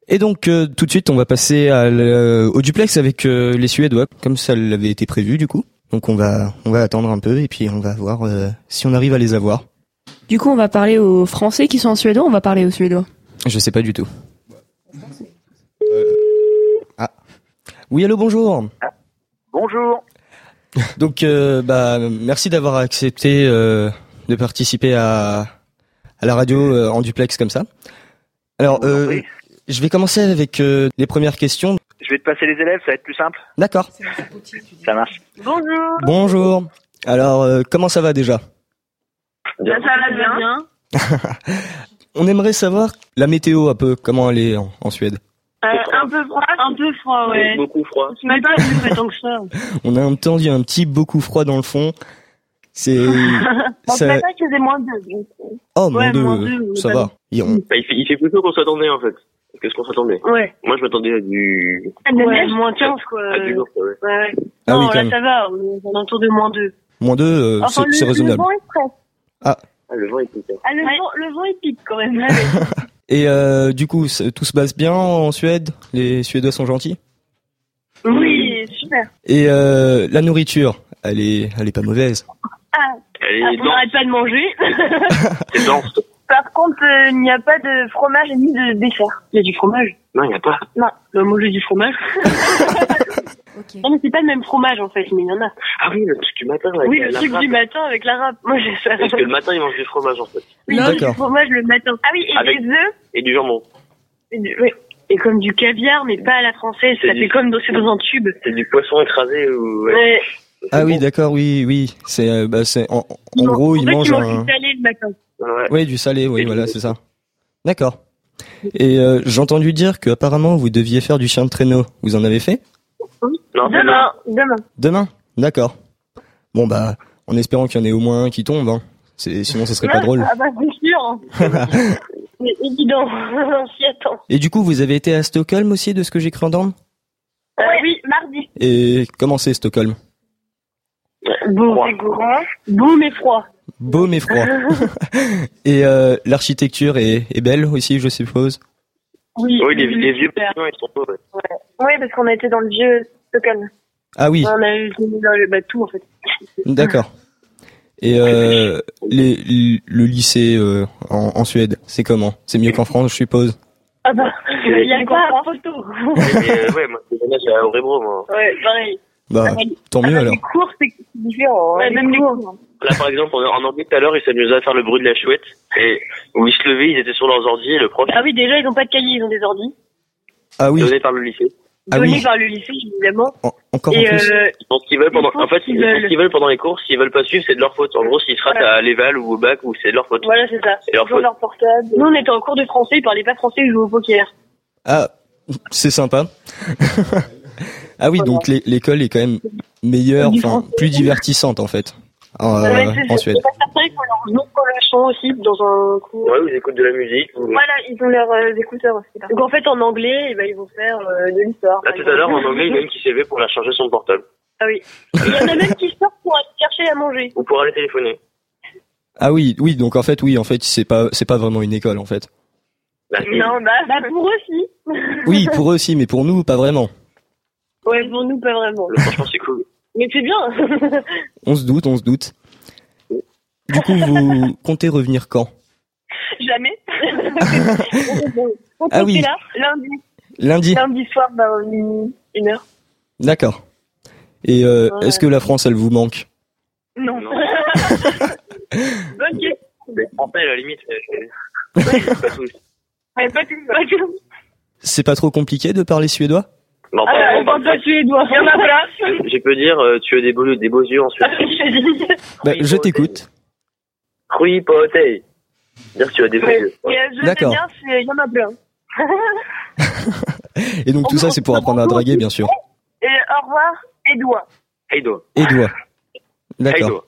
Et donc tout de suite on va passer au duplex avec les Suédois, comme ça l'avait été prévu du coup. Donc on va attendre un peu et puis on va voir si on arrive à les avoir. Du coup on va parler aux Français qui sont en Suédois, on va parler aux Suédois. Je sais pas du tout. Ah. Oui, allô, bonjour. Bonjour. Donc merci d'avoir accepté de participer à la radio en duplex comme ça. Alors je vais commencer avec les premières questions. Je vais te passer les élèves, ça va être plus simple. D'accord. Ça marche. Bonjour. Bonjour. Alors comment ça va déjà? Ça va bien. On aimerait savoir la météo un peu, comment elle est en Suède. Un peu froid, ouais. Beaucoup froid. Ce matin, il fait tant que ça. On a entendu un petit beaucoup froid dans le fond. C'est Ce matin, il faisait -2. Donc... Oh, ouais, -2, ça va. Il fait plus chaud qu'on s'attendait en fait. Qu'est-ce qu'on s'attendait? Ouais. Moi, je m'attendais à du... Ouais, -15 quoi. À du jour, ouais. Ouais. Ah non, oui, quand là même. ça va, on est autour de -2. -2, Enfin, c'est raisonnable. Le vent est prêt. Ah. Le vent, il pique. Le vent il pique quand même. Et du coup, tout se passe bien en Suède? Les Suédois sont gentils? Oui, super. Et la nourriture, elle est pas mauvaise. Elle est On n'arrête pas de manger. C'est dense. Par contre, il n'y a pas de fromage ni de dessert. Il y a du fromage? Non, il n'y a pas. Non, on va manger du fromage. Okay. Non, mais c'est pas le même fromage en fait, mais il y en a. Ah oui, le truc du matin. Oui, le truc du matin avec la râpe. Moi, j'ai ça. Parce que le matin, ils mangent du fromage en fait. Oui, D'accord. du fromage le matin. Ah oui, et Avec- des œufs. Et du jambon. Oui. Et comme du caviar, mais pas à la française. C'est Ça du- fait comme c'est dans un tube. C'est du poisson écrasé ou... Ouais. Ah oui, d'accord, oui. C'est en gros, ils mangent du salé le matin. Ouais. Oui, du salé, oui, Et voilà, du- c'est ça. D'accord. Et j'ai entendu dire que apparemment vous deviez faire du chien de traîneau. Vous en avez fait? Non, Demain. Demain? D'accord. Bon en espérant qu'il y en ait au moins un qui tombe, hein. Sinon, ce serait pas drôle. Ah bah c'est sûr. C'est évident. On s'y attend. Et du coup, vous avez été à Stockholm aussi, de ce que j'ai cru entendre? Oui, mardi. Et comment c'est Stockholm? Beau, Froid. c'est grand. Beau mais froid. Beau mais froid. Et l'architecture est belle aussi, je suppose. Oui, Oui, les vieux super. bâtiments, ils sont beaux, ouais. Oui, parce qu'on a été dans le vieux Stockholm. Ah oui, On a eu tout en fait. d'accord. Et le lycée en Suède, c'est comment? C'est mieux qu'en France, je suppose. Ah bah, il y a pas de photo. Ouais, moi, c'est au Rébro, moi. Ouais, pareil. Tant mieux alors. Les cours, c'est différent. Ouais, même les cours. Là, par exemple, en anglais, tout à l'heure, ils s'amusaient à faire le bruit de la chouette. Et où ils se levaient, ils étaient sur leurs ordi, et le prof, Ah oui, déjà, ils ont pas de cahier, ils ont des ordis. Ah oui, donné par le lycée. Ah Donnés oui. par le lycée, évidemment. Encore en Et plus. Ils font ce qu'ils veulent pendant, Ils font en fait, ce qu'ils ils font veulent. ce qu'ils veulent pendant les cours. S'ils veulent pas suivre, c'est de leur faute. En gros, s'ils se ratent Voilà. à l'éval ou au bac, ou c'est de leur faute. Voilà, c'est ça. Et leur Ils ont faute. leur portable. Nous, on était en cours de français, ils parlaient pas français, ils jouaient au poker. Ah, c'est sympa. Ah oui, donc l'école est quand même meilleure, Du enfin français. plus divertissante en fait, Ouais, en Suède. C'est pas certain qu'ils ont leur leçon aussi dans un cours. Ouais, vous écoutez de la musique. Voilà, ils ont leurs écouteurs aussi. Là. Donc en fait, en anglais, eh ben, ils vont faire de l'histoire. Là, par tout à l'heure, exemple. en anglais, il y en a une qui s'est levée pour aller charger son portable. Ah oui. Il y en a même qui sortent pour aller chercher à manger. Ou pour aller téléphoner. Ah oui, donc en fait c'est pas vraiment une école en fait. Là, si. Non, bah pour eux, si. Oui, pour eux aussi, mais pour nous pas vraiment. Ouais, pour nous, pas vraiment. Franchement, c'est cool. Mais c'est bien. On se doute. Du coup, vous comptez revenir quand? Jamais. On Ah oui. là, Lundi. lundi soir, bah, 1h. D'accord. Et est-ce que la France elle vous manque? Non. Non. Bonne question. Les Français, à la limite, pas tous. Ouais, pas tout. C'est pas trop compliqué de parler suédois? Non, Ah, pas, on parle pas suédois. Il y en a plein. Je peux dire, tu as des beaux yeux en Suède. Je t'écoute. Oui, poté. Dire que tu as des beaux yeux. Et je D'accord. sais bien, il y en a plein. Et donc tout ça c'est pour apprendre à draguer bien sûr. Et au revoir, Edouard. Heido. Edouard. D'accord. Heido.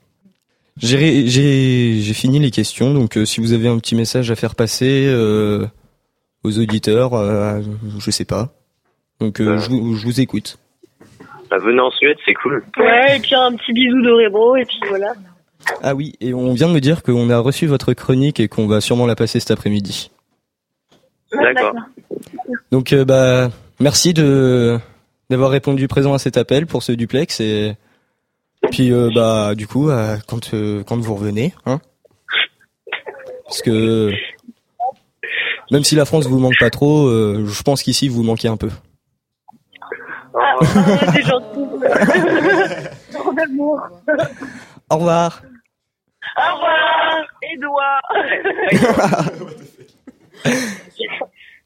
J'ai fini les questions, donc si vous avez un petit message à faire passer aux auditeurs, je sais pas. Donc je vous écoute. Bah, venez en Suède, c'est cool. Ouais, et puis un petit bisou de Rébro, et puis voilà. Ah oui, et on vient de me dire qu'on a reçu votre chronique et qu'on va sûrement la passer cet après-midi. D'accord. Donc merci d'avoir répondu présent à cet appel pour ce duplex et puis du coup quand vous revenez, hein, parce que même si la France vous manque pas trop, je pense qu'ici vous manquez un peu. C'est gentil. Trop d'amour. Au revoir. Au revoir, Édouard.